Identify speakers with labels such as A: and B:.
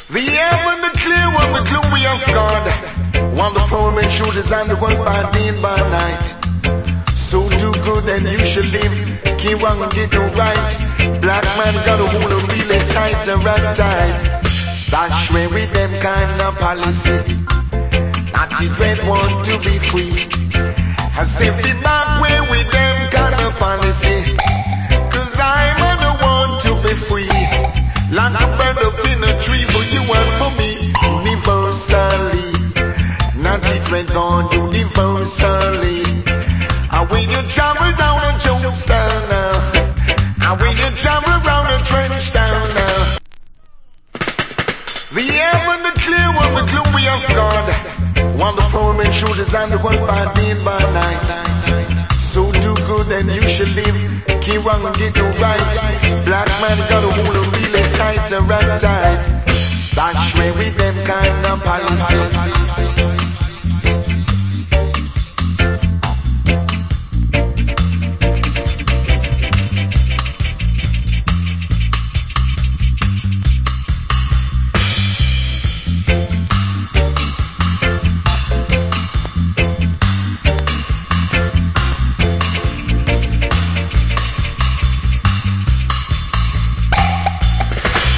A: The heaven, the clear one, the glory of God. Wonderful men should design the world by day and by night. So do good and you shall live. Keep on get it right. Black man gotta hold on really tight and wrap tight. That's where with them kind of policy. Not even want to be free. As if it back way with them kind of policy. Cause I'm the one to be free. Like a bird up in a tree for you and for me. Universally. Not even on universally. And when you travel down a Jonestown now. And when you travel round a trench town now. The heaven, the clear one, the glory of God. Wonderful men should design the world by day and by night. So do good and you shall live. Keep on get it right. Black man gotta hold on.